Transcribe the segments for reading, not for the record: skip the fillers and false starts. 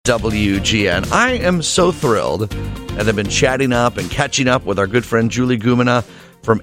WGN. I am so thrilled that I've been chatting up and catching up with our good friend Julie Gumina from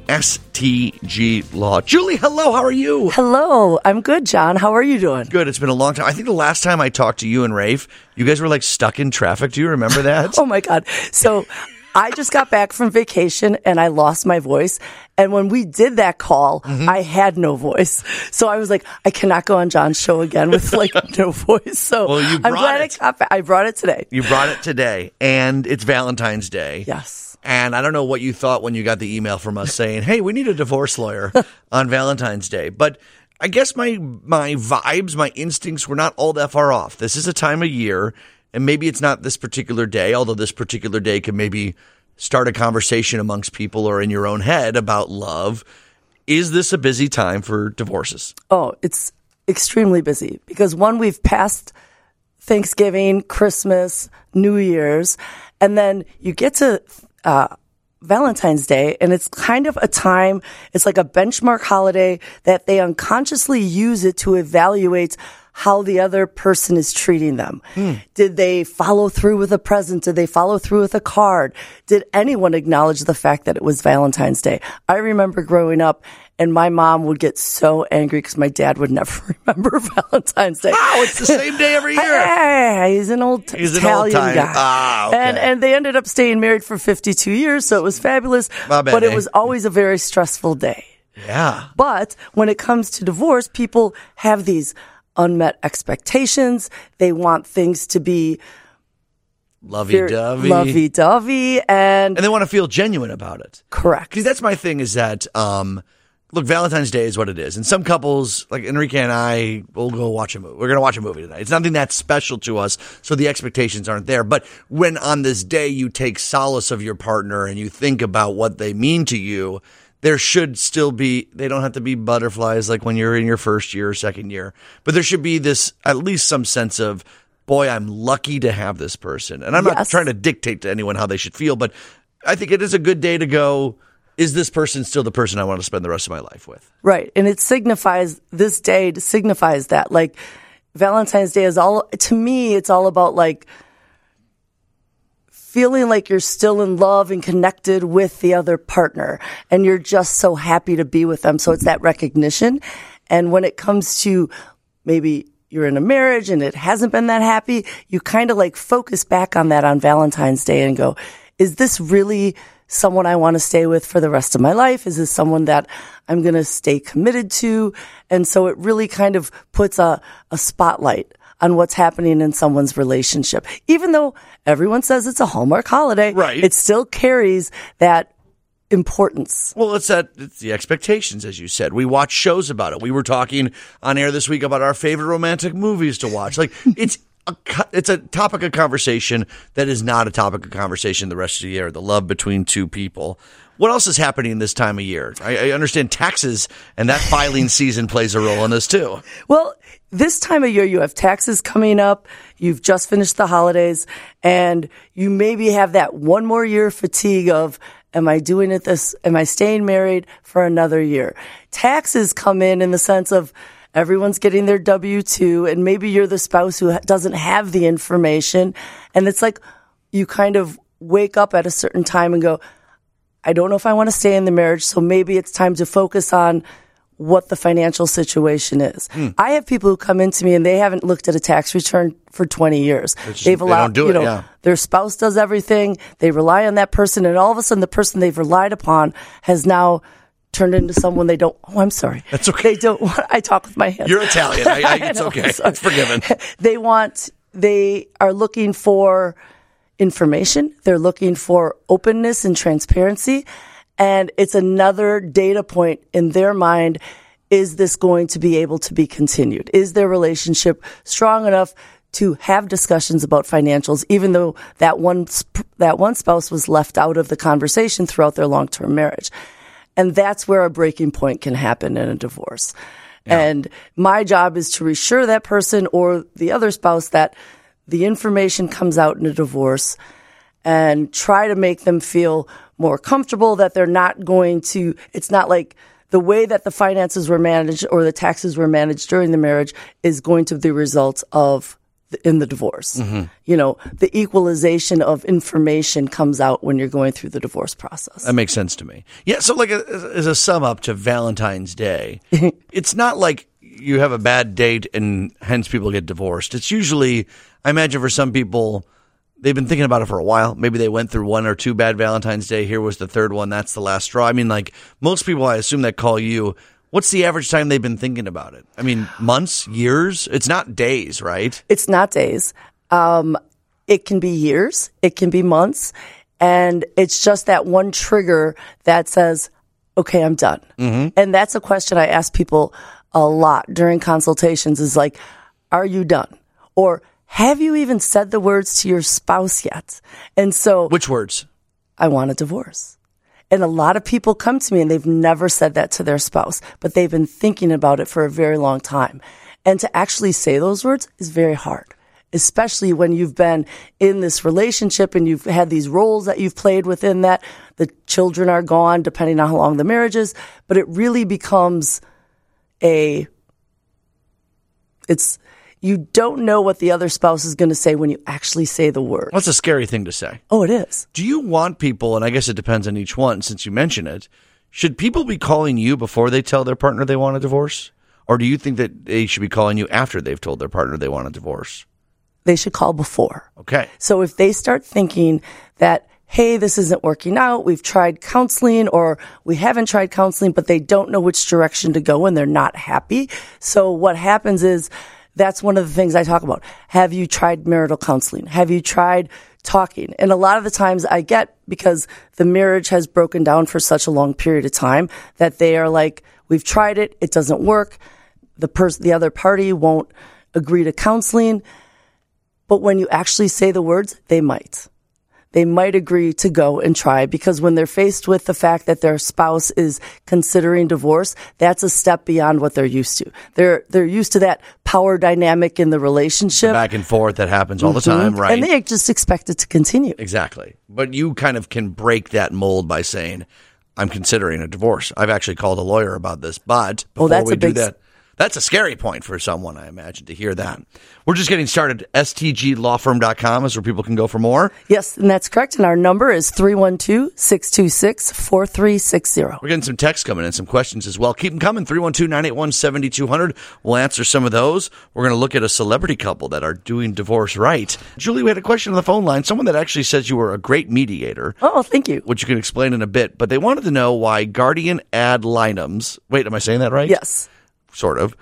STG Law. Julie, hello. How are you? Hello. I'm good, John. How are you doing? Good. It's been a long time. I think the last time I talked to you and Rafe, you guys were like stuck in traffic. Do you remember that? Oh, my God. So I just got back from vacation and I lost my voice. And when we did that call, I had no voice. So I was like, I cannot go on John's show again with like no voice. So Well, you I'm brought glad it. I got back. I brought it today. You brought it today, and it's Valentine's Day. Yes. And I don't know what you thought when you got the email from us saying, hey, we need a divorce lawyer on Valentine's Day. But I guess my vibes, my instincts were not all that far off. This is a time of year, and maybe it's not this particular day, although this particular day could maybe start a conversation amongst people or in your own head about love. Is this a busy time for divorces? Oh, it's extremely busy because one, we've passed Thanksgiving, Christmas, New Year's, and then you get to Valentine's Day, and it's kind of a time, it's like a benchmark holiday that they unconsciously use it to evaluate how the other person is treating them. Did they follow through with a present? Did they follow through with a card? Did anyone acknowledge the fact that it was Valentine's Day? I remember growing up, and my mom would get so angry because my dad would never remember Valentine's Day. Oh, it's the same day every year. Hey, he's an old Italian guy. Ah, okay. And they ended up staying married for 52 years, so it was fabulous. My bad, But it eh? was always a very stressful day. Yeah. But when it comes to divorce, people have these unmet expectations. They want things to be Lovey-dovey. lovey-dovey, and And they want to feel genuine about it. correct. Because that's my thing is that, look, Valentine's Day is what it is. And some couples, like Enrique and I, will go watch a movie. We're going to watch a movie tonight. It's nothing that special to us, so the expectations aren't there. But when on this day you take solace of your partner and you think about what they mean to you, there should still be, they don't have to be butterflies like when you're in your first year or second year. But there should be this, at least some sense of, boy, I'm lucky to have this person. And I'm not Yes. trying to dictate to anyone how they should feel, but I think it is a good day to go, is this person still the person I want to spend the rest of my life with? Right. And it signifies, this day signifies that. Like, Valentine's Day is all, to me, it's all about like feeling like you're still in love and connected with the other partner and you're just so happy to be with them. So it's that recognition. And when it comes to maybe you're in a marriage and it hasn't been that happy, you kind of like focus back on that on Valentine's Day and go, is this really someone I want to stay with for the rest of my life? Is this someone that I'm going to stay committed to? And so it really kind of puts a spotlight on what's happening in someone's relationship. Even though everyone says it's a Hallmark holiday, Right. it still carries that importance. Well, it's the expectations, as you said. We watch shows about it. We were talking on air this week about our favorite romantic movies to watch. Like, it's a topic of conversation that is not a topic of conversation the rest of the year, the love between two people. What else is happening this time of year? I understand taxes and that filing season plays a role in this too. Well, this time of year, you have taxes coming up. You've just finished the holidays, and you maybe have that one more year fatigue of, am I doing it this? Am I staying married for another year? Taxes come in the sense of everyone's getting their W-2, and maybe you're the spouse who doesn't have the information. And it's like you kind of wake up at a certain time and go, I don't know if I want to stay in the marriage, so maybe it's time to focus on what the financial situation is. I have people who come into me and they haven't looked at a tax return for 20 years. They've allowed, don't do it, yeah. Their spouse does everything. They rely on that person, and all of a sudden the person they've relied upon has now turned into someone they don't. Oh, I'm sorry. That's okay. They don't want, I talk with my hands. You're Italian. It's okay. It's forgiven. They are looking for information. They're looking for openness and transparency. And it's another data point in their mind. Is this going to be able to be continued? Is their relationship strong enough to have discussions about financials, even though that one spouse was left out of the conversation throughout their long-term marriage? And that's where a breaking point can happen in a divorce. Yeah. And my job is to reassure that person or the other spouse that the information comes out in a divorce and try to make them feel more comfortable that they're not going to, it's not like the way that the finances were managed or the taxes were managed during the marriage is going to be the result of in the divorce. The equalization of information comes out when you're going through the divorce process. That makes sense to me. Yeah, so like as a sum up to Valentine's Day, it's not like you have a bad date and hence people get divorced. It's usually, I imagine for some people, they've been thinking about it for a while. Maybe they went through one or two bad Valentine's Day. Here was the third one. That's the last straw. I mean, like most people, I assume that call you, what's the average time they've been thinking about it? I mean, months, years? It's not days, right? It's not days. It can be years. It can be months. And it's just that one trigger that says, okay, I'm done. And that's a question I ask people a lot during consultations is like, are you done? Or have you even said the words to your spouse yet? And so, which words? I want a divorce. And a lot of people come to me and they've never said that to their spouse, but they've been thinking about it for a very long time. And to actually say those words is very hard, especially when you've been in this relationship and you've had these roles that you've played within that. The children are gone, depending on how long the marriage is, but it really becomes you don't know what the other spouse is going to say when you actually say the word. That's a scary thing to say. Oh, it is. Do you want people, and I guess it depends on each one since you mention it, should people be calling you before they tell their partner they want a divorce? Or do you think that they should be calling you after they've told their partner they want a divorce? They should call before. Okay. So if they start thinking that, hey, this isn't working out, we've tried counseling or we haven't tried counseling, but they don't know which direction to go and they're not happy. So what happens is, that's one of the things I talk about. Have you tried marital counseling? Have you tried talking? And a lot of the times I get, because the marriage has broken down for such a long period of time, that they are like, we've tried it, it doesn't work. The other party won't agree to counseling. But when you actually say the words, they might. They might agree to go and try, because when they're faced with the fact that their spouse is considering divorce, that's a step beyond what they're used to. They're used to that power dynamic in the relationship. Back and forth that happens all the time, right? And they just expect it to continue. Exactly. But you kind of can break that mold by saying, I'm considering a divorce. I've actually called a lawyer about this, but before we do that, that's a scary point for someone, I imagine, to hear that. We're just getting started. STGlawfirm.com is where people can go for more. Yes, and that's correct. And our number is 312-626-4360. We're getting some texts coming in, some questions as well. Keep them coming. 312-981-7200. We'll answer some of those. We're going to look at a celebrity couple that are doing divorce right. Julie, we had a question on the phone line. Someone that actually says you were a great mediator. Oh, thank you. Which you can explain in a bit. But they wanted to know why guardian ad litem's, wait, am I saying that right? Yes. Sort of.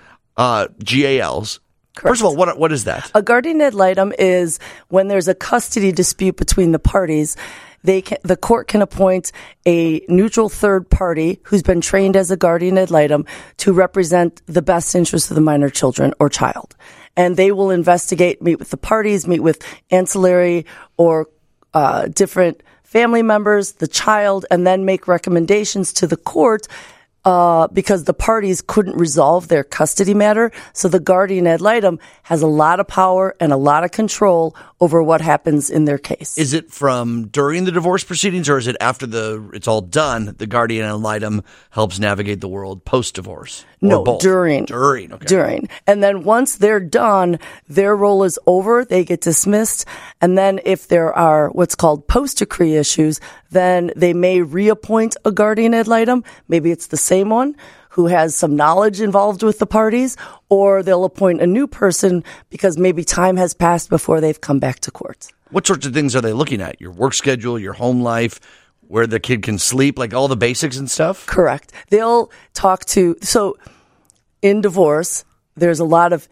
GALs. Correct. First of all, what is that? A guardian ad litem is when there's a custody dispute between the parties. The court can appoint a neutral third party who's been trained as a guardian ad litem to represent the best interests of the minor children or child. And they will investigate, meet with the parties, meet with ancillary or different family members, the child, and then make recommendations to the court because the parties couldn't resolve their custody matter. So the guardian ad litem has a lot of power and a lot of control over what happens in their case. Is it from during the divorce proceedings, or is it after it's all done, the guardian ad litem helps navigate the world post-divorce? No, both? During. Okay. During. And then once they're done, their role is over. They get dismissed. And then if there are what's called post-decree issues, then they may reappoint a guardian ad litem. Maybe it's the same one who has some knowledge involved with the parties, or they'll appoint a new person because maybe time has passed before they've come back to court. What sorts of things are they looking at? Your work schedule, your home life, where the kid can sleep, like all the basics and stuff? Correct. They'll talk so in divorce, there's a lot of,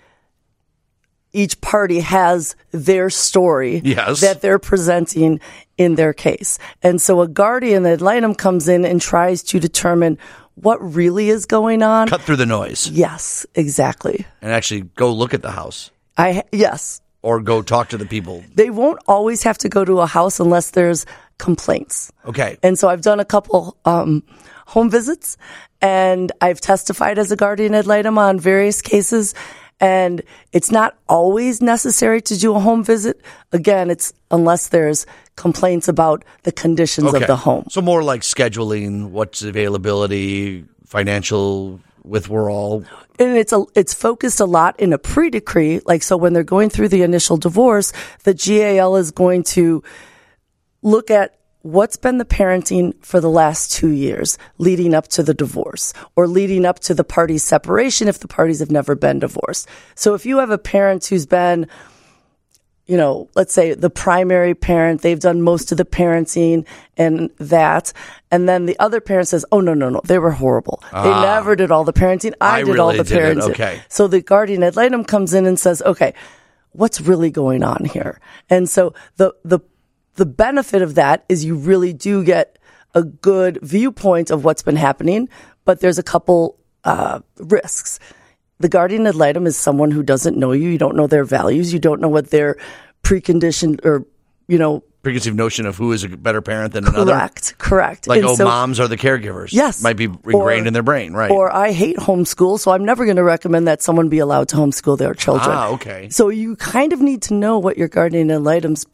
each party has their story that they're presenting in their case. And so a guardian ad litem comes in and tries to determine what really is going on. Cut through the noise. Yes, exactly. And actually go look at the house. Yes. Or go talk to the people. They won't always have to go to a house unless there's complaints. Okay. And so I've done a couple home visits, and I've testified as a guardian ad litem on various cases. And it's not always necessary to do a home visit. Again, it's unless there's complaints about the conditions of the home. So more like scheduling, what's availability, financial with we're all. And it's focused a lot in a pre-decree. Like, so when they're going through the initial divorce, the GAL is going to look at what's been the parenting for the last 2 years leading up to the divorce or leading up to the parties' separation if the parties have never been divorced. So if you have a parent who's been, let's say the primary parent, they've done most of the parenting and that. And then the other parent says, oh, no, they were horrible. They never did all the parenting. I did all the parenting. Okay. So the guardian ad litem comes in and says, okay, what's really going on here? And so the benefit of that is you really do get a good viewpoint of what's been happening, but there's a couple risks. The guardian ad litem is someone who doesn't know you. You don't know their values. You don't know what their preconditioned or, preconceived notion of who is a better parent than another. Correct. Like, moms are the caregivers. Yes. Might be ingrained in their brain, right? Or I hate homeschool, so I'm never going to recommend that someone be allowed to homeschool their children. Okay. So you kind of need to know what your guardian ad litem's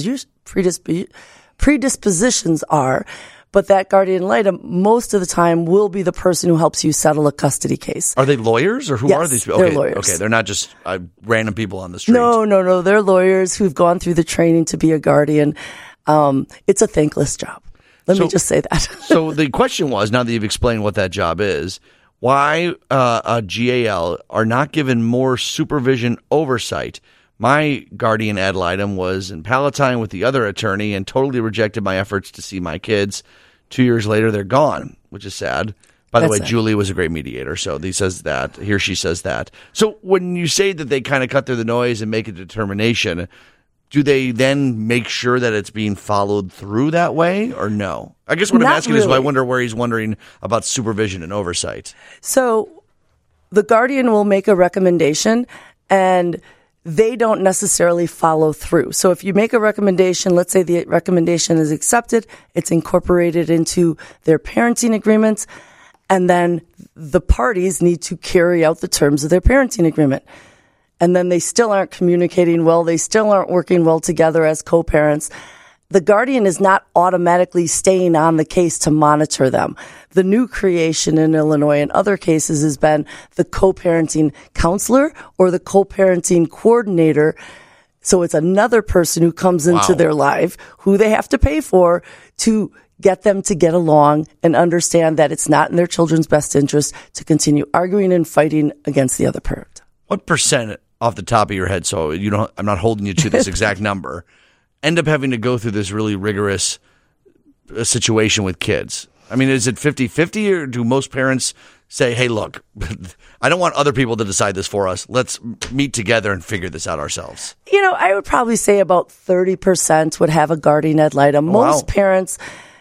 predispositions are. But that guardian ad litem, most of the time, will be the person who helps you settle a custody case. Are they lawyers or who are these people? They're lawyers. Okay, they're not just random people on the street. No. They're lawyers who've gone through the training to be a guardian. It's a thankless job. Let me just say that. So the question was, now that you've explained what that job is, why a GAL are not given more supervision oversight? My guardian ad litem was in Palatine with the other attorney and totally rejected my efforts to see my kids. 2 years later, they're gone, which is sad. By the way, Julie was a great mediator, so she says that. So when you say that they kind of cut through the noise and make a determination, do they then make sure that it's being followed through that way or no? I guess what I'm asking is, I wonder where he's wondering about supervision and oversight. So the guardian will make a recommendation and they don't necessarily follow through. So if you make a recommendation, let's say the recommendation is accepted, it's incorporated into their parenting agreements, and then the parties need to carry out the terms of their parenting agreement. And then they still aren't communicating well, they still aren't working well together as co-parents. The guardian is not automatically staying on the case to monitor them. The new creation in Illinois and other cases has been the co-parenting counselor or the co-parenting coordinator. So it's another person who comes into their life who they have to pay for to get them to get along and understand that it's not in their children's best interest to continue arguing and fighting against the other parent. What percent off the top of your head, so I'm not holding you to this exact number, end up having to go through this really rigorous situation with kids? I mean, is it 50-50 or do most parents say, hey, look, I don't want other people to decide this for us. Let's meet together and figure this out ourselves? I would probably say about 30% would have a guardian ad litem. Most parents,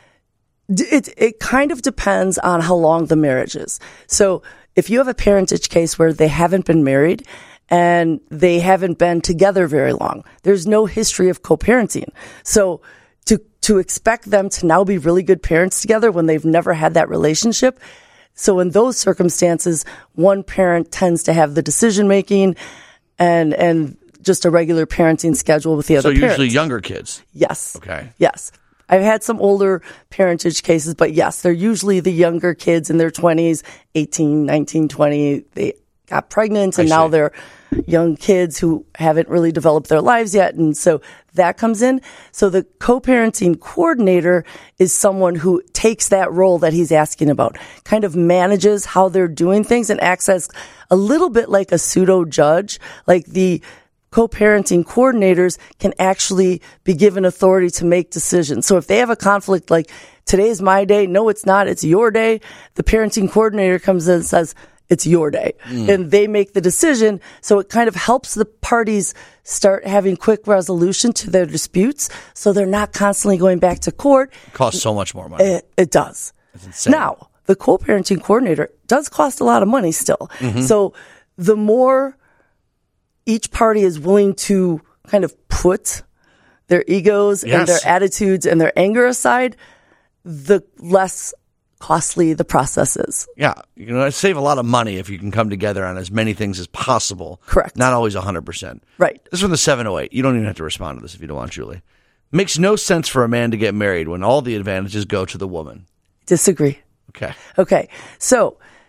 it kind of depends on how long the marriage is. So if you have a parentage case where they haven't been married and they haven't been together very long, there's no history of co-parenting. So to expect them to now be really good parents together when they've never had that relationship. So in those circumstances, one parent tends to have the decision making and just a regular parenting schedule with the other parents. So usually younger kids? Yes. Okay. Yes. I've had some older parentage cases, but yes, they're usually the younger kids in their 20s, 18, 19, 20. They got pregnant and now they're young kids who haven't really developed their lives yet. And so that comes in. So the co-parenting coordinator is someone who takes that role that he's asking about, kind of manages how they're doing things and acts as a little bit like a pseudo judge. Like the co-parenting coordinators can actually be given authority to make decisions. So if they have a conflict like today's my day, no, it's not, it's your day, the parenting coordinator comes in and says, it's your day. And they make the decision. So it kind of helps the parties start having quick resolution to their disputes. So they're not constantly going back to court. It costs so much more money. It does. It's insane. Now, the co-parenting coordinator does cost a lot of money still. So the more each party is willing to kind of put their egos and their attitudes and their anger aside, the less costly the process is. Yeah. Save a lot of money if you can come together on as many things as possible. Correct. Not always 100%. Right. This is from the 708. You don't even have to respond to this if you don't want, Julie. Makes no sense for a man to get married when all the advantages go to the woman. Disagree. Okay. Okay. So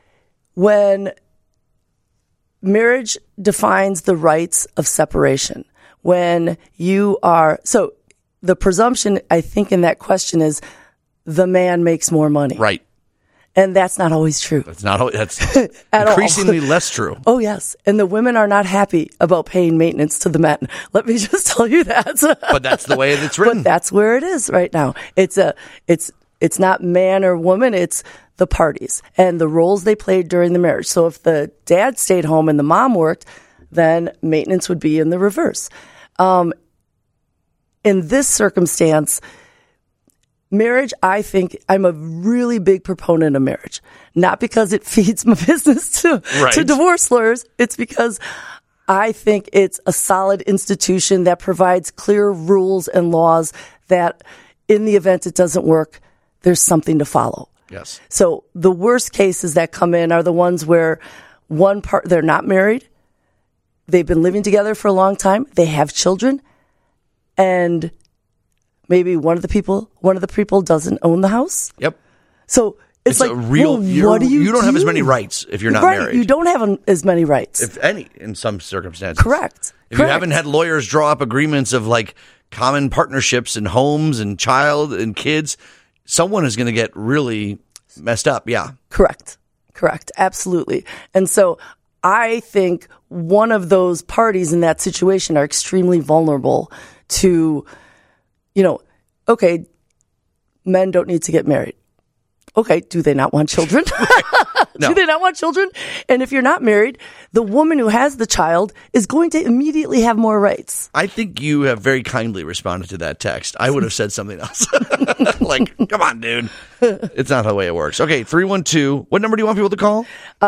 when marriage defines the rights of separation, when you are, so the presumption, I think, in that question is the man makes more money. Right. And that's not always true. That's increasingly less true. Oh, yes. And the women are not happy about paying maintenance to the men. Let me just tell you that. But that's the way it's written. But that's where it is right now. It's not man or woman. It's the parties and the roles they played during the marriage. So if the dad stayed home and the mom worked, then maintenance would be in the reverse. In this circumstance, marriage, I think I'm a really big proponent of marriage. Not because it feeds my business to divorce lawyers. It's because I think it's a solid institution that provides clear rules and laws that in the event it doesn't work, there's something to follow. Yes. So the worst cases that come in are the ones where they're not married. They've been living together for a long time. They have children, and maybe one of the people doesn't own the house. Yep. So it's like, a real. Well, what do you? You don't have as many rights if you're not married. You don't have as many rights, if any, in some circumstances. Correct. If you haven't had lawyers draw up agreements of like common partnerships and homes and child and kids, someone is going to get really messed up. Yeah. Correct. Absolutely. And so I think one of those parties in that situation are extremely vulnerable to, okay, men don't need to get married. Okay, do they not want children? No. Do they not want children? And if you're not married, the woman who has the child is going to immediately have more rights. I think you have very kindly responded to that text. I would have said something else. Like, come on, dude. It's not the way it works. Okay, 312. What number do you want people to call?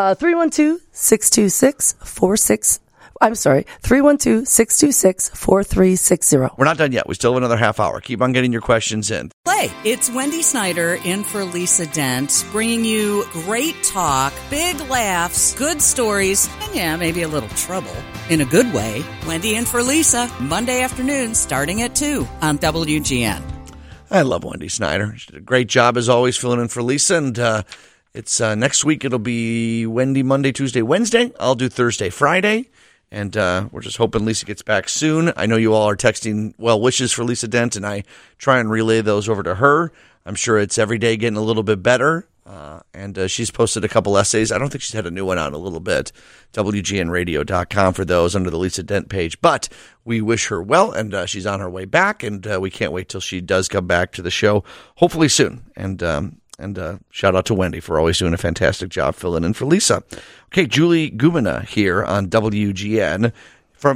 312-626-4360. We're not done yet. We still have another half hour. Keep on getting your questions in. Hey, it's Wendy Snyder in for Lisa Dent, bringing you great talk, big laughs, good stories, and yeah, maybe a little trouble. In a good way. Wendy in for Lisa, Monday afternoon starting at 2 on WGN. I love Wendy Snyder. She did a great job as always filling in for Lisa, and it's next week. It'll be Wendy Monday, Tuesday, Wednesday. I'll do Thursday, Friday. And we're just hoping Lisa gets back soon. I know you all are texting well wishes for Lisa Dent, and I try and relay those over to her. I'm sure it's every day getting a little bit better. And she's posted a couple essays. I don't think she's had a new one out in a little bit. WGNradio.com for those under the Lisa Dent page. But we wish her well, and she's on her way back, and we can't wait till she does come back to the show, hopefully soon. And shout out to Wendy for always doing a fantastic job filling in for Lisa. Okay, Julie Gumina here on WGN from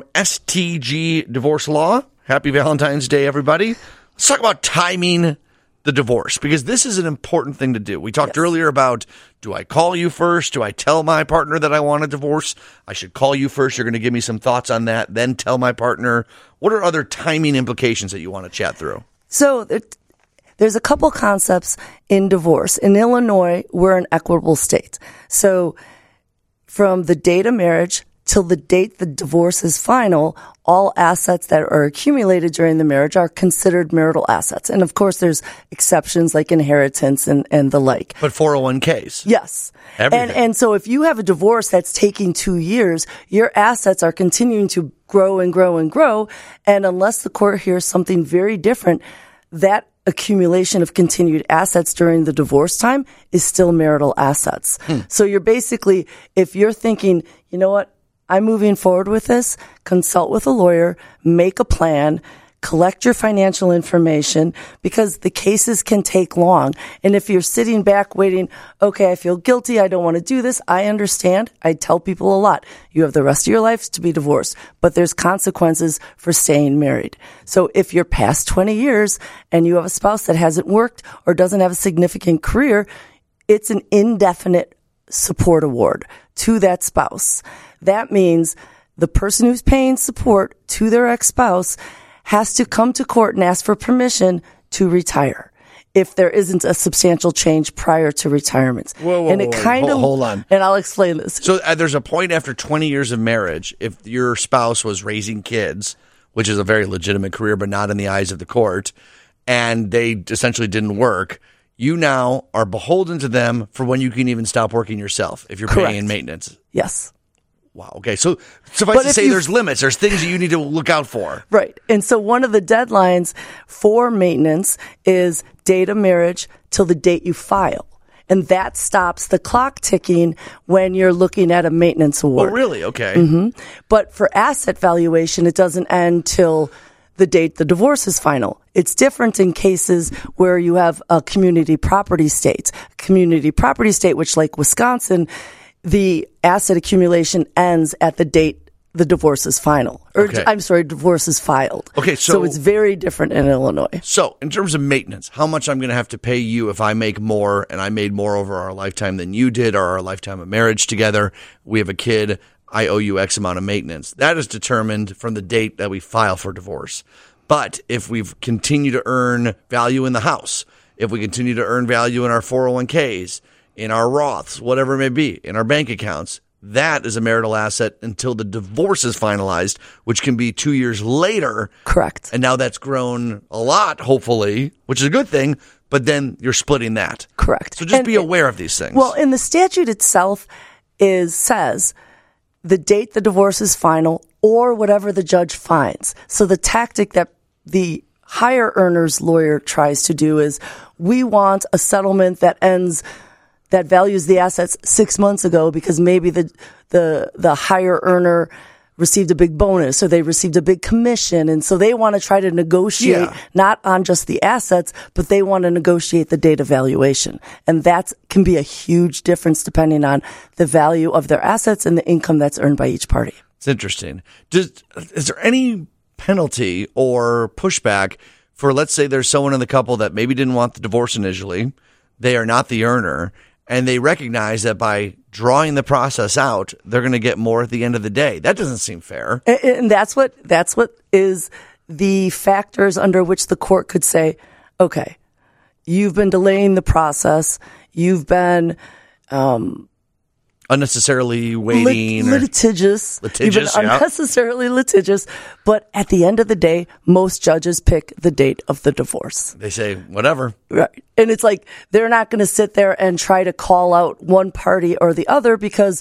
STG Divorce Law. Happy Valentine's Day, everybody. Let's talk about timing the divorce, because this is an important thing to do. We talked earlier about, do I call you first? Do I tell my partner that I want a divorce? I should call you first. You're going to give me some thoughts on that, then tell my partner. What are other timing implications that you want to chat through? So there's a couple concepts in divorce. In Illinois, we're an equitable state. So from the date of marriage till the date the divorce is final, all assets that are accumulated during the marriage are considered marital assets. And of course, there's exceptions like inheritance and the like. But 401ks. Yes. Everything. And so if you have a divorce that's taking 2 years, your assets are continuing to grow and grow and grow. And unless the court hears something very different, that accumulation of continued assets during the divorce time is still marital assets. So you're basically, if you're thinking, you know what, I'm moving forward with this, consult with a lawyer, make a plan, collect your financial information, because the cases can take long. And if you're sitting back waiting, okay, I feel guilty, I don't want to do this, I understand. I tell people a lot. You have the rest of your life to be divorced, but there's consequences for staying married. So if you're past 20 years and you have a spouse that hasn't worked or doesn't have a significant career, it's an indefinite support award to that spouse. That means the person who's paying support to their ex-spouse has to come to court and ask for permission to retire if there isn't a substantial change prior to retirement. Hold on. And I'll explain this. So there's a point after 20 years of marriage, if your spouse was raising kids, which is a very legitimate career, but not in the eyes of the court, and they essentially didn't work, you now are beholden to them for when you can even stop working yourself if you're Correct. paying in maintenance. Yes. Wow. Okay. So suffice to say there's limits. There's things that you need to look out for. Right. And so one of the deadlines for maintenance is date of marriage till the date you file. And that stops the clock ticking when you're looking at a maintenance award. Oh, really? Okay. But for asset valuation, it doesn't end till the date the divorce is final. It's different in cases where you have a community property state. Community property state, which like Wisconsin, the asset accumulation ends at the date the divorce is final. Or, Okay. I'm sorry, divorce is filed. Okay, so it's very different in Illinois. So, in terms of maintenance, how much I'm going to have to pay you if I make more and I made more over our lifetime than you did or our lifetime of marriage together? We have a kid. I owe you X amount of maintenance. That is determined from the date that we file for divorce. But if we've continued to earn value in the house, if we continue to earn value in our 401ks, in our Roths, whatever it may be, in our bank accounts, that is a marital asset until the divorce is finalized, which can be 2 years later. Correct. And now that's grown a lot, hopefully, which is a good thing, but then you're splitting that. Correct. So just And- be aware of these things. Well, and the statute itself says the date the divorce is final or whatever the judge finds. So the tactic that the higher earner's lawyer tries to do is we want a settlement that values the assets 6 months ago because maybe the higher earner received a big bonus or they received a big commission. And so they want to try to negotiate not on just the assets, but they want to negotiate the date of valuation. And that can be a huge difference depending on the value of their assets and the income that's earned by each party. It's interesting. Is there any penalty or pushback for, let's say there's someone in the couple that maybe didn't want the divorce initially, they are not the earner, and they recognize that by drawing the process out, they're going to get more at the end of the day. That doesn't seem fair. And that's what is the factors under which the court could say, okay, you've been delaying the process. You've been Unnecessarily waiting. litigious. You've been Litigious, yeah. unnecessarily litigious. But at the end of the day, most judges pick the date of the divorce. They say, whatever. Right. And it's like they're not going to sit there and try to call out one party or the other because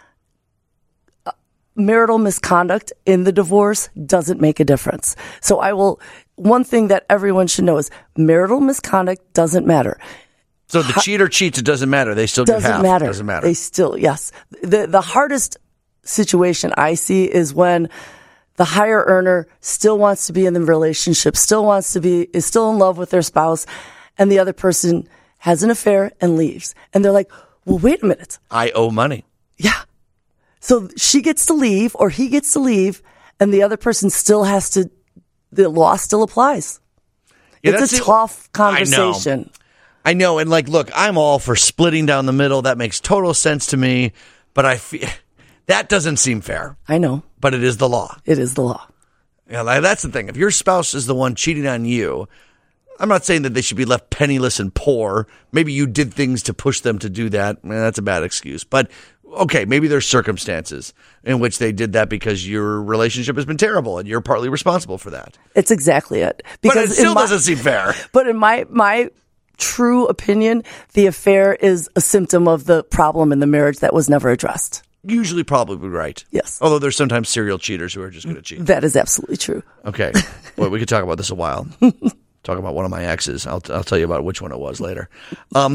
marital misconduct in the divorce doesn't make a difference. So one thing that everyone should know is marital misconduct doesn't matter. So the cheater cheats, it doesn't matter. They still get half. Doesn't matter. They still, yes. The hardest situation I see is when the higher earner still wants to be in the relationship, is still in love with their spouse, and the other person has an affair and leaves. And they're like, well, wait a minute. I owe money. Yeah. So she gets to leave or he gets to leave and the other person still has to, the law still applies. Yeah, it's a tough conversation. I know. And look, I'm all for splitting down the middle. That makes total sense to me. But I feel that doesn't seem fair. I know. But it is the law. It is the law. Yeah, that's the thing. If your spouse is the one cheating on you, I'm not saying that they should be left penniless and poor. Maybe you did things to push them to do that. That's a bad excuse. But okay, maybe there's circumstances in which they did that because your relationship has been terrible and you're partly responsible for that. It's exactly it. But it still doesn't seem fair. But in my true opinion, the affair is a symptom of the problem in the marriage that was never addressed. Usually probably right. Yes. Although there's sometimes serial cheaters who are just going to cheat. That is absolutely true. Okay. Well, we could talk about this a while. Talk about one of my exes. I'll tell you about which one it was later. A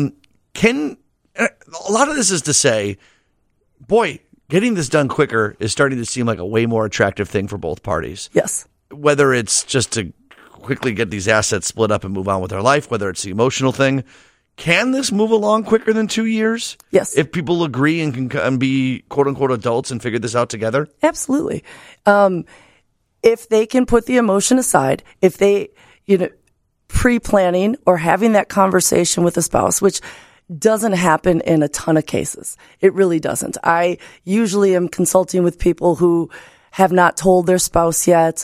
lot of this is to say, boy, getting this done quicker is starting to seem like a way more attractive thing for both parties. Yes. Whether it's just to quickly get these assets split up and move on with their life, whether it's the emotional thing. Can this move along quicker than 2 years? Yes. If people agree and can be quote unquote adults and figure this out together? Absolutely. If they can put the emotion aside, if they, pre-planning or having that conversation with a spouse, which doesn't happen in a ton of cases. It really doesn't. I usually am consulting with people who have not told their spouse yet.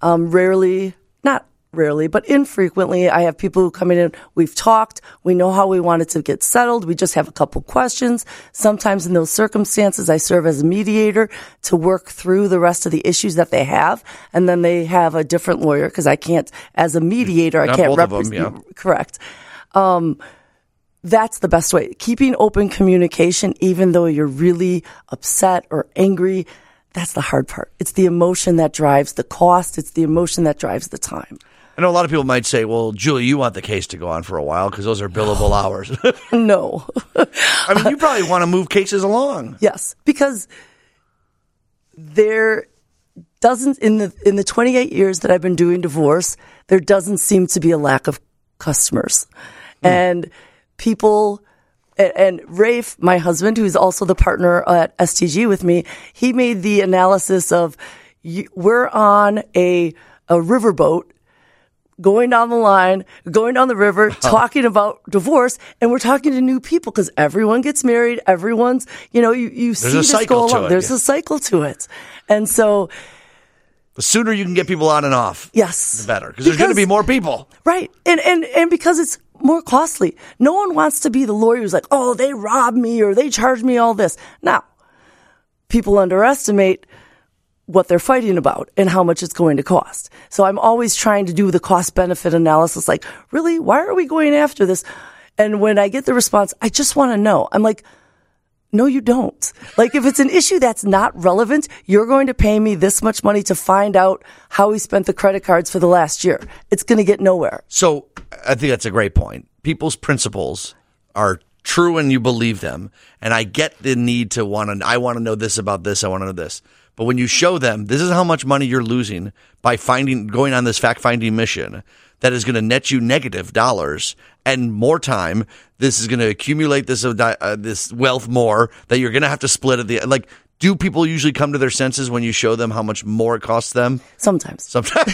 Not rarely, but infrequently, I have people who come in, we've talked, we know how we want it to get settled, we just have a couple questions. Sometimes in those circumstances, I serve as a mediator to work through the rest of the issues that they have, and then they have a different lawyer, because I can't, as a mediator, I can't represent. Yeah. Correct. that's the best way. Keeping open communication, even though you're really upset or angry, that's the hard part. It's the emotion that drives the cost. It's the emotion that drives the time. I know a lot of people might say, well, Julie, you want the case to go on for a while because those are billable hours. No. I mean, you probably want to move cases along. Yes, because there doesn't, in the 28 years that I've been doing divorce, there doesn't seem to be a lack of customers. And people, and Rafe, my husband, who's also the partner at STG with me, he made the analysis of we're on a riverboat going down the line, going down the river, talking about divorce, and we're talking to new people because everyone gets married. Everyone's, you see this go along. There's a cycle to it. And so the sooner you can get people on and off, yes, the better, because there's going to be more people. Right. And because it's more costly. No one wants to be the lawyer who's like, oh, they robbed me or they charged me all this. Now, people underestimate what they're fighting about and how much it's going to cost. So I'm always trying to do the cost benefit analysis. Like, really, why are we going after this? And when I get the response, I just want to know. I'm like, no, you don't. Like, if it's an issue that's not relevant, you're going to pay me this much money to find out how he spent the credit cards for the last year. It's going to get nowhere. So I think that's a great point. People's principles are true and you believe them. And I get the need to I want to know this about this. I want to know this. But when you show them, this is how much money you're losing by going on this fact-finding mission that is going to net you negative dollars and more time. This is going to accumulate this wealth more that you're going to have to split at the end. Like, do people usually come to their senses when you show them how much more it costs them? Sometimes. Sometimes.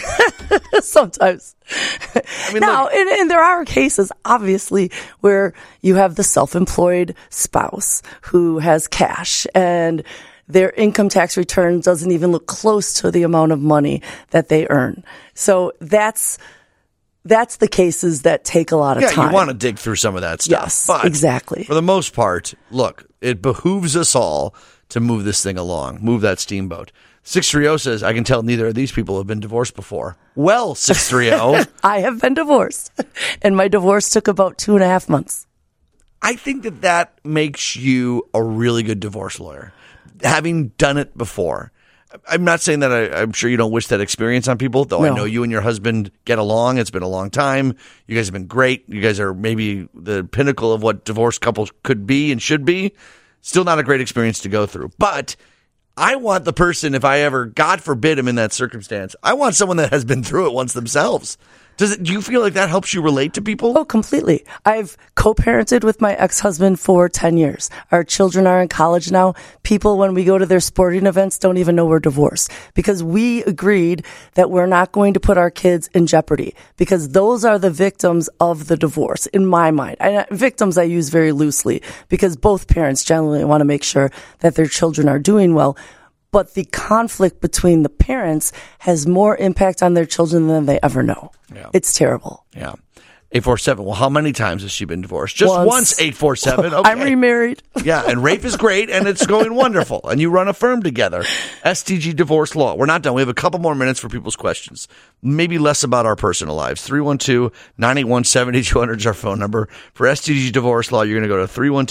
I mean, now, and there are cases, obviously, where you have the self-employed spouse who has cash and their income tax return doesn't even look close to the amount of money that they earn. So that's the cases that take a lot of time. Yeah, you want to dig through some of that stuff. Yes, but exactly. For the most part, look, it behooves us all to move this thing along, move that steamboat. 630 says, I can tell neither of these people have been divorced before. Well, 630. I have been divorced, and my divorce took about 2.5 months. I think that makes you a really good divorce lawyer, having done it before. I'm not saying that I'm sure you don't wish that experience on people, though. No. I know you and your husband get along. It's been a long time. You guys have been great. You guys are maybe the pinnacle of what divorced couples could be and should be. Still not a great experience to go through. But I want the person, if I ever, God forbid, am in that circumstance, I want someone that has been through it once themselves. Do you feel like that helps you relate to people? Oh, completely. I've co-parented with my ex-husband for 10 years. Our children are in college now. People, when we go to their sporting events, don't even know we're divorced because we agreed that we're not going to put our kids in jeopardy because those are the victims of the divorce, in my mind. Victims I use very loosely because both parents generally want to make sure that their children are doing well. But the conflict between the parents has more impact on their children than they ever know. Yeah. It's terrible. Yeah. 847. Well, how many times has she been divorced? Just once 847. Okay. I'm remarried. Yeah. And Rafe is great and it's going wonderful. And you run a firm together. STG Divorce Law. We're not done. We have a couple more minutes for people's questions. Maybe less about our personal lives. 312-981-7200 is our phone number. For STG Divorce Law, you're going to go to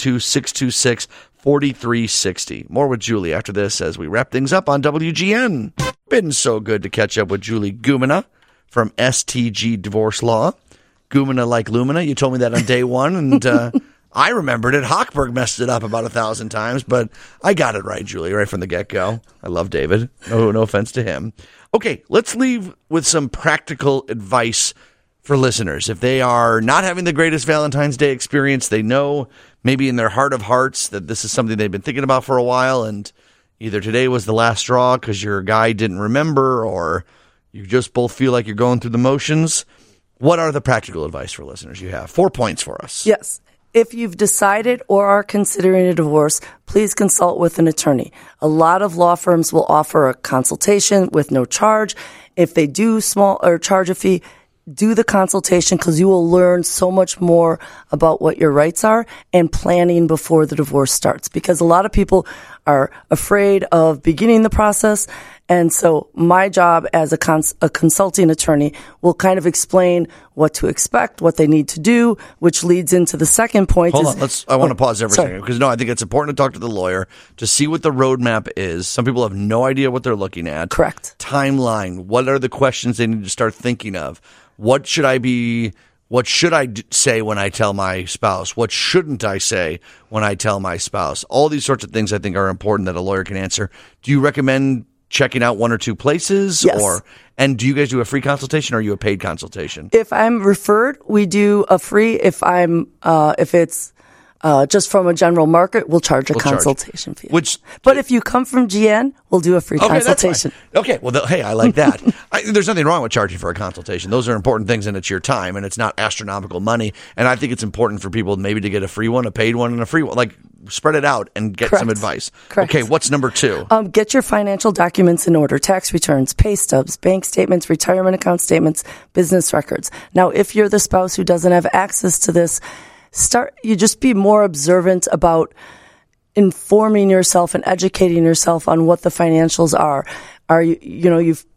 312-626-4360. More with Julie after this as we wrap things up on WGN. Been so good to catch up with Julie Gumina from STG Divorce Law. Gumina like Lumina. You told me that on day one, and I remembered it. Hochberg messed it up about 1,000 times, but I got it right, Julie, right from the get-go. I love David. No offense to him. Okay, let's leave with some practical advice for listeners. If they are not having the greatest Valentine's Day experience, they know maybe in their heart of hearts that this is something they've been thinking about for a while, and either today was the last straw because your guy didn't remember or you just both feel like you're going through the motions. What are the practical advice for listeners you have? 4 points for us. Yes. If you've decided or are considering a divorce, please consult with an attorney. A lot of law firms will offer a consultation with no charge. If they do charge a fee, do the consultation because you will learn so much more about what your rights are and planning before the divorce starts. Because a lot of people are afraid of beginning the process And so my job as a consulting attorney will kind of explain what to expect, what they need to do, which leads into the second point. Hold on. I want to pause there for a second because I think it's important to talk to the lawyer to see what the roadmap is. Some people have no idea what they're looking at. Correct. Timeline. What are the questions they need to start thinking of? What should I say when I tell my spouse? What shouldn't I say when I tell my spouse? All these sorts of things I think are important that a lawyer can answer. Do you recommend checking out one or two places? Yes. And do you guys do a free consultation or are you a paid consultation? If I'm referred, we do a free. If it's just from a general market, we'll charge a consultation fee. But if you come from GN, we'll do a free consultation. Okay, well, hey, I like that. There's nothing wrong with charging for a consultation. Those are important things, and it's your time, and it's not astronomical money. And I think it's important for people maybe to get a free one, a paid one, and a free one. Like, spread it out and get some advice. Correct. Okay, what's number 2? Get your financial documents in order. Tax returns, pay stubs, bank statements, retirement account statements, business records. Now, if you're the spouse who doesn't have access to this, you just be more observant about informing yourself and educating yourself on what the financials are. You've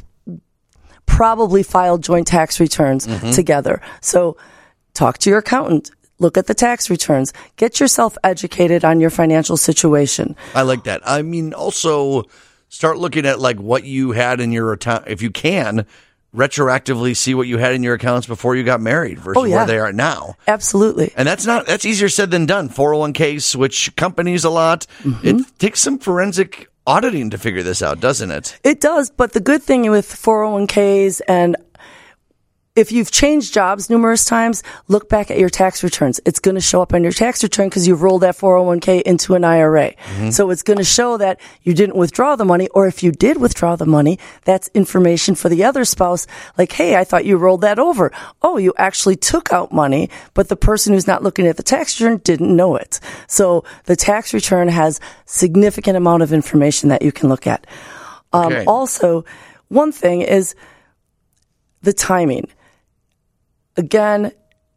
probably filed joint tax returns together. So talk to your accountant. Look at the tax returns. Get yourself educated on your financial situation. I like that. I mean, also start looking at like what you had in your account, if you can, retroactively see what you had in your accounts before you got married versus where they are now. Absolutely. And that's easier said than done. 401ks switch companies a lot. It takes some forensic auditing to figure this out, doesn't it? It does. But the good thing with 401ks and if you've changed jobs numerous times, look back at your tax returns. It's going to show up on your tax return because you've rolled that 401k into an IRA. So it's going to show that you didn't withdraw the money, or if you did withdraw the money, that's information for the other spouse. Like, hey, I thought you rolled that over. Oh, you actually took out money, but the person who's not looking at the tax return didn't know it. So the tax return has significant amount of information that you can look at. Also, one thing is the timing. Again,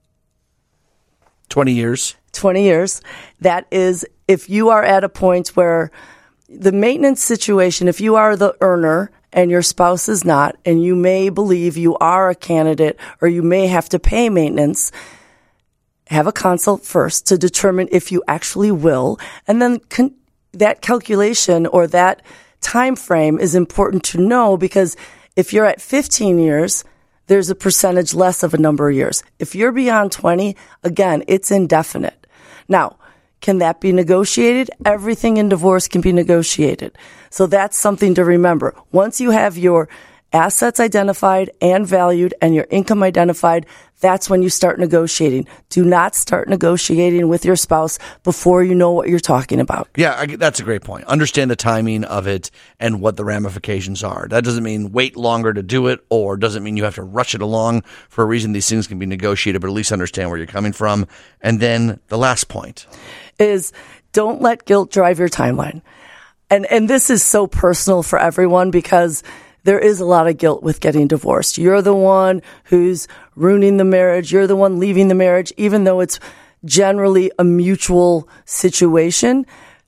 20 years. 20 years. That is, if you are at a point where the maintenance situation, if you are the earner and your spouse is not, and you may believe you are a candidate or you may have to pay maintenance, have a consult first to determine if you actually will. And then that calculation or that time frame is important to know, because if you're at 15 years, there's a percentage less of a number of years. If you're beyond 20, again, it's indefinite. Now, can that be negotiated? Everything in divorce can be negotiated. So that's something to remember. Once you have your assets identified and valued and your income identified, that's when you start negotiating. Do not start negotiating with your spouse before you know what you're talking about. Yeah, that's a great point. Understand the timing of it and what the ramifications are. That doesn't mean wait longer to do it, or doesn't mean you have to rush it along for a reason. These things can be negotiated, but at least understand where you're coming from. And then the last point is don't let guilt drive your timeline. And this is so personal for everyone, because there is a lot of guilt with getting divorced. You're the one who's ruining the marriage. You're the one leaving the marriage, even though it's generally a mutual situation.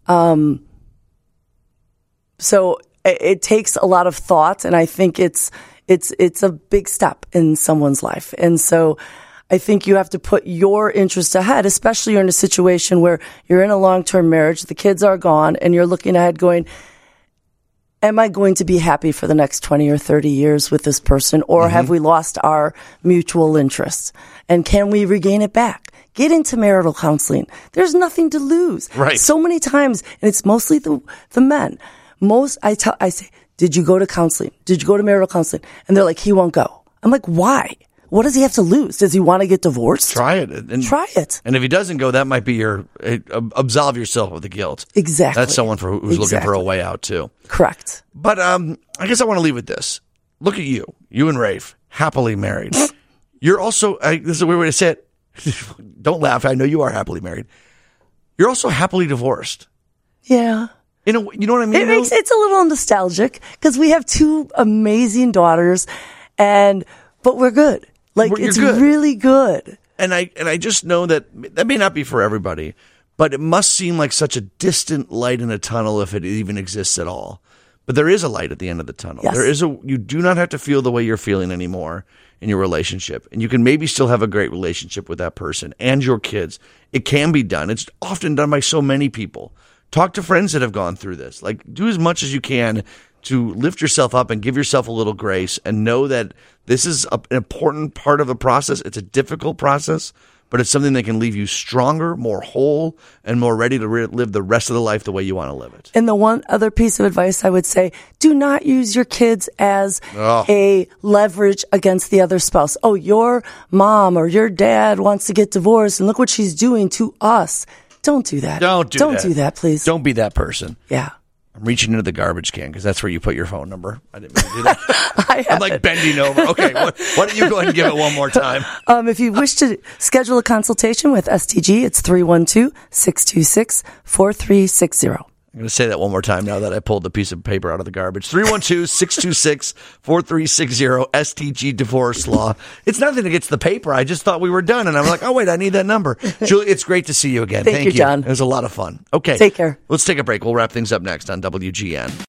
So it takes a lot of thought, and I think it's a big step in someone's life. And so I think you have to put your interest ahead, especially you're in a situation where you're in a long-term marriage, the kids are gone, and you're looking ahead going, am I going to be happy for the next 20 or 30 years with this person, or have we lost our mutual interests? And can we regain it back? Get into marital counseling. There's nothing to lose. Right. So many times, and it's mostly the men. I say, did you go to counseling? Did you go to marital counseling? And they're like, he won't go. I'm like, why? What does he have to lose? Does he want to get divorced? Try it. Try it. And if he doesn't go, that might be absolve yourself of the guilt. Exactly. That's someone who's looking for a way out too. Correct. But I guess I want to leave with this. Look at you and Rafe, happily married. You're also, this is a weird way to say it. Don't laugh. I know you are happily married. You're also happily divorced. Yeah. You know what I mean? It's a little nostalgic because we have 2 amazing daughters, but we're good. It's good. Really good. And I just know that may not be for everybody, but it must seem like such a distant light in a tunnel if it even exists at all. But there is a light at the end of the tunnel. Yes. You do not have to feel the way you're feeling anymore in your relationship. And you can maybe still have a great relationship with that person and your kids. It can be done. It's often done by so many people. Talk to friends that have gone through this. Like, do as much as you can to lift yourself up and give yourself a little grace and know that this is an important part of the process. It's a difficult process, but it's something that can leave you stronger, more whole, and more ready to live the rest of the life the way you want to live it. And the one other piece of advice I would say, do not use your kids as a leverage against the other spouse. Oh, your mom or your dad wants to get divorced and look what she's doing to us. Don't do that. Don't do that, please. Don't be that person. Yeah. I'm reaching into the garbage can because that's where you put your phone number. I didn't mean to do that. I'm like bending over. Okay, why don't you go ahead and give it one more time? If you wish to schedule a consultation with STG, it's 312-626-4360. I'm going to say that one more time now that I pulled the piece of paper out of the garbage. 312-626-4360, STG Divorce Law. It's nothing against the paper. I just thought we were done. And I'm like, oh, wait, I need that number. Julie, it's great to see you again. Thank you, John. It was a lot of fun. Okay. Take care. Let's take a break. We'll wrap things up next on WGN.